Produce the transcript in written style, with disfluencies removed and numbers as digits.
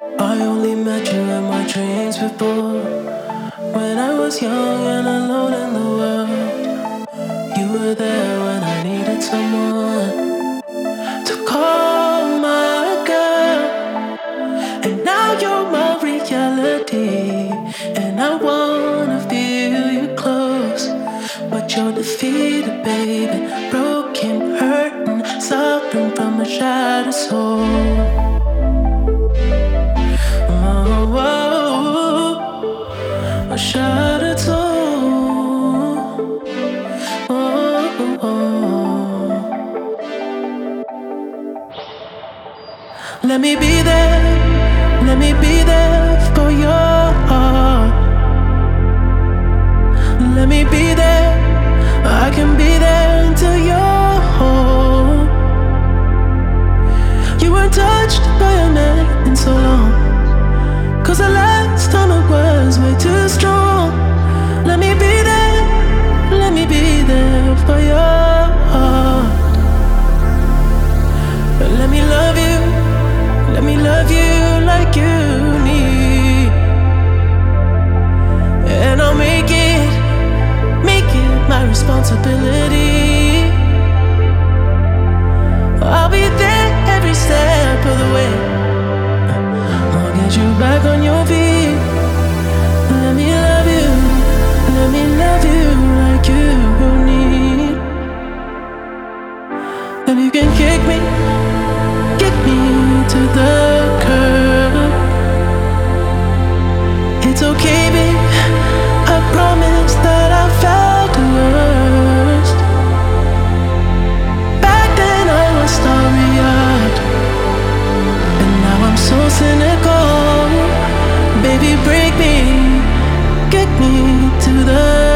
I only met you in my dreams before. When I was young and alone in the world, you were there when I needed someone to call my girl. And now you're my reality, and I wanna feel you close. But you're defeated, baby, broken, hurting, suffering from a shattered soul. Oh, a shattered soul. Oh, oh. Let me be there. Let me be there for your heart. Let me be there. I can be there until you're home. You weren't touched by a man in so long, 'cause the last time it was way too strong. Let me be there. Let me be there for your heart. Let me love you. Let me love you like you need. And I'll make it my responsibility. I'll be there every step of the way. I'll get you back on your feet. Let me love you. Let me love you like you need. And you can kick me to the curb. It's okay, babe. I promise that I felt the worst. Back then I was starry-eyed, and now I'm so cynical. Baby, break me, get me to the